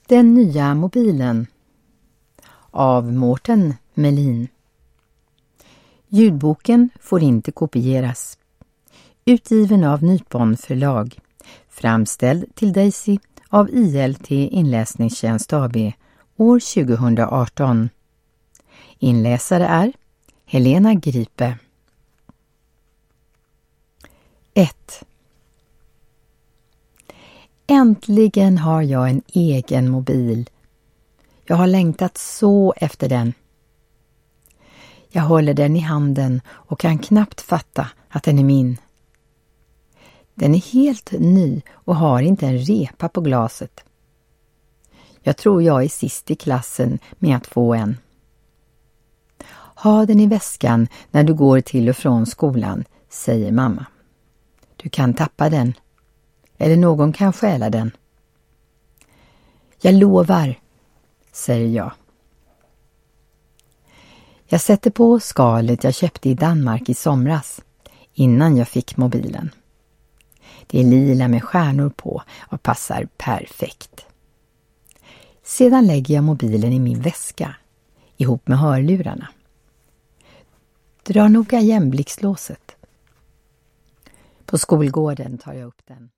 Den nya mobilen av Mårten Melin. Ljudboken får inte kopieras. Utgiven av Nypon förlag. Framställd till Daisy av ILT Inläsningstjänst AB år 2018. Inläsare är Helena Gripe. 1. Äntligen har jag en egen mobil. Jag har längtat så efter den. Jag håller den i handen och kan knappt fatta att den är min. Den är helt ny och har inte en repa på glaset. Jag tror jag är sist i klassen med att få en. Ha den i väskan när du går till och från skolan, säger mamma. Du kan tappa den. Eller någon kan stjäla den. Jag lovar, säger jag. Jag sätter på skalet jag köpte i Danmark i somras, innan jag fick mobilen. Det är lila med stjärnor på och passar perfekt. Sedan lägger jag mobilen i min väska, ihop med hörlurarna. Dra noga igen blixtlåset. På skolgården tar jag upp den.